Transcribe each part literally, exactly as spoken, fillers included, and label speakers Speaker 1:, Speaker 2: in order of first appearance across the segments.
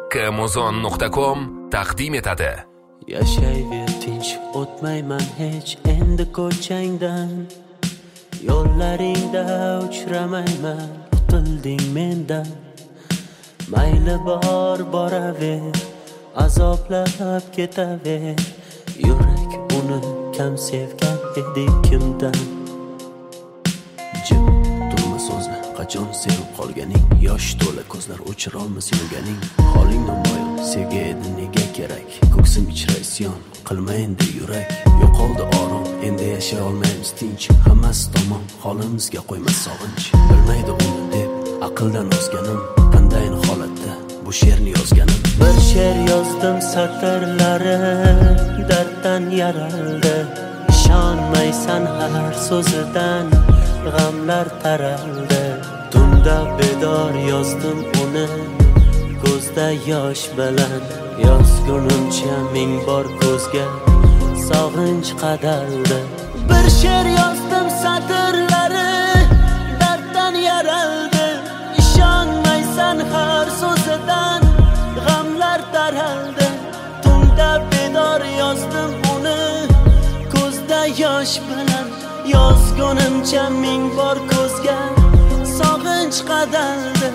Speaker 1: Amazon nuqta com taqdim etadi.
Speaker 2: Yashayver tinch, o'tmayman hech endi ko'changdan. Yo'llaringda uchramayman, qutilding mendan. Mayli bor boraver, azoblab ketaver. Yurak uni kam sevgan edi kimdan. Jim turma so'zni, qachon sevib qolganing, yosh to'la ko'zlar o'chirolmas yurganing. Holing namoyon, sevgi edi nega kerak? Ko'ksim ichra isyon, qilma endi yurak. Yo'qoldi orom, endi yashay olmaymiz tinch. Hammasi tamom, holimizga qo'yma sog'inch. Bilmaydi uni deb aqldan ozganim, qanday holatda bu she'rni yozganim. Bir she'r yozdim satrlari darddan yaraldi. Ishonmaysan har so'zidan, g'amlar taraldi. Tunda bedor yozdim uni, ko'zda yosh bilan. Yozgunimcha ming bor ko'zga sog'inch qadaldi. Bir she'r yozdim satrlari darddan yaraldi. Ishonmaysan har so'zidan, g'amlar taraldi. Tunda bedor yozdim uni, ko'zda yosh bilan. Yozgunimcha ming bor ko'zga sog'inch qadaldi.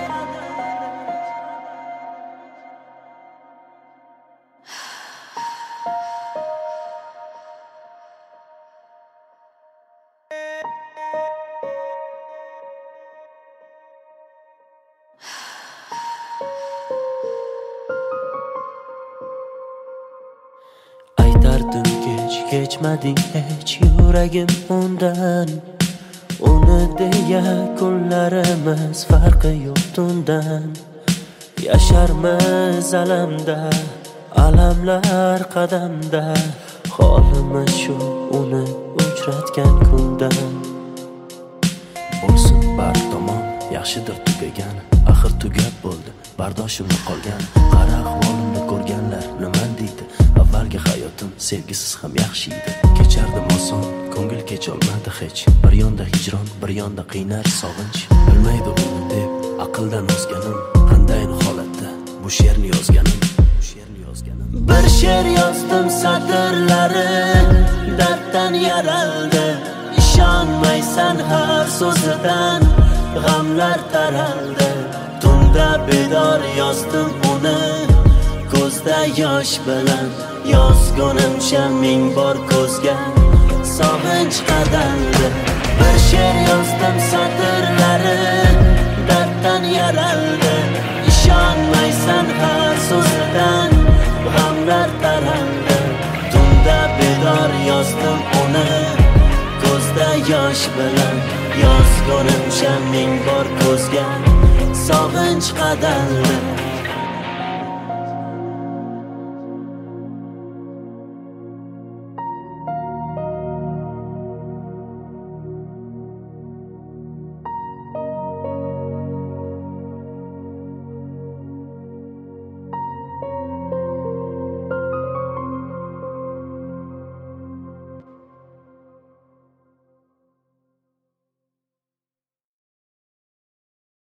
Speaker 2: Aytardim kech, kechmading hech yuragim undan. Uni deya kunlarimiz farqi yo'q tundan. Yasharmiz alamda, alamlar qadamda. Holimiz shu uni uchratgan kundan. Bo'lsin bar tomon, yaxshidir tugagan. Axir tugab bo'ldi, bardoshimni qolgan. Qara ahvolimni ko'rganlar nima deydi? Avvalgi hayotim sevgisiz ham yaxshi edi. Kechardim oson, ko'ngil kecholmadi hech. Bir yonda hijron, bir yonda qiynar sog'inch. Bilmaydi uni deb aqldan ozganim, qanday holatda bu she'rni yozganim. Bu she'rni yozganim. Bir she'r yozdim satrlari darddan yaraldi. Ishonmaysan har so'zidan, g'amlar taraldi. Tunda bedor yozdim uni, ko'zda yosh bilan. Yozgunimcha ming bor ko'zga sog'inch qadaldi. Bir she'r yozdim satrlari darddan yaraldi. Ishonmaysan har so'zidan, g'amlar taraldi. Tunda bedor yozdim uni, ko'zda yosh bilan. Yozgunimcha ming bor ko'zga sog'inch qadaldi.